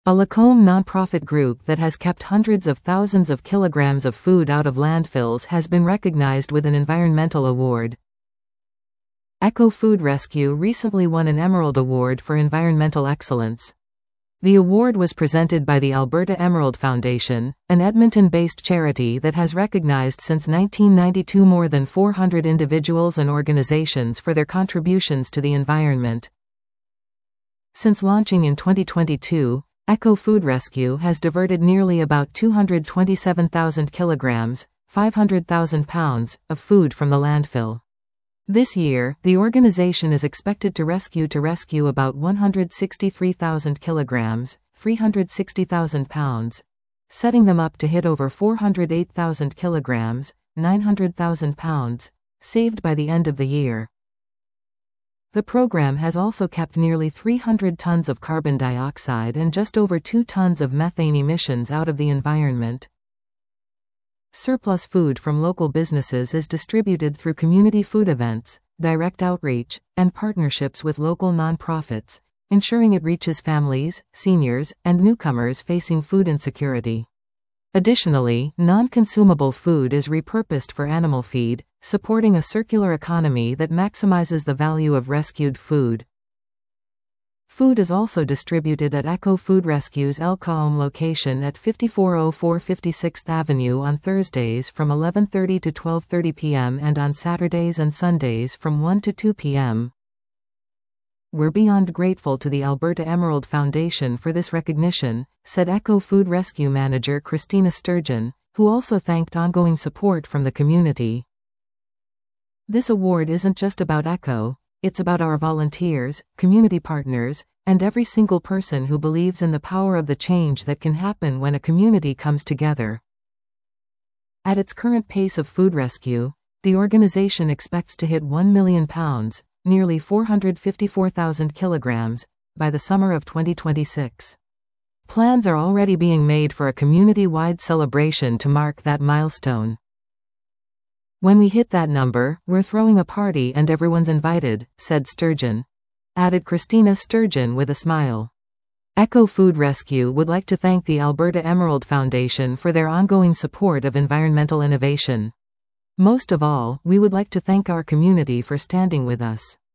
A Lacombe nonprofit group that has kept hundreds of thousands of kilograms of food out of landfills has been recognized with an environmental award. Echo Food Rescue recently won an Emerald Award for environmental excellence. The award was presented by the Alberta Emerald Foundation, an Edmonton-based charity that has recognized since 1992 more than 400 individuals and organizations for their contributions to the environment. Since launching in 2022, Echo Food Rescue has diverted nearly about 227,000 kilograms, 500,000 pounds, of food from the landfill. This year, the organization is expected to rescue about 163,000 kilograms, 360,000 pounds, setting them up to hit over 408,000 kilograms, 900,000 pounds, saved by the end of the year. The program has also kept nearly 300 tons of carbon dioxide and just over 2 tons of methane emissions out of the environment. Surplus food from local businesses is distributed through community food events, direct outreach, and partnerships with local nonprofits, ensuring it reaches families, seniors, and newcomers facing food insecurity. Additionally, non-consumable food is repurposed for animal feed, supporting a circular economy that maximizes the value of rescued food. Food is also distributed at Echo Food Rescue's El Caom location at 5404 56th Avenue on Thursdays from 11:30 to 12:30 p.m. and on Saturdays and Sundays from 1 to 2 p.m. "We're beyond grateful to the Alberta Emerald Foundation for this recognition," said Echo Food Rescue manager Christina Sturgeon, who also thanked ongoing support from the community. "This award isn't just about Echo. It's about our volunteers, community partners, and every single person who believes in the power of the change that can happen when a community comes together." At its current pace of food rescue, the organization expects to hit 1 million pounds, nearly 454,000 kilograms, by the summer of 2026. Plans are already being made for a community-wide celebration to mark that milestone. "When we hit that number, we're throwing a party and everyone's invited," said Sturgeon. Added Christina Sturgeon with a smile. Echo Food Rescue would like to thank the Alberta Emerald Foundation for their ongoing support of environmental innovation. "Most of all, we would like to thank our community for standing with us.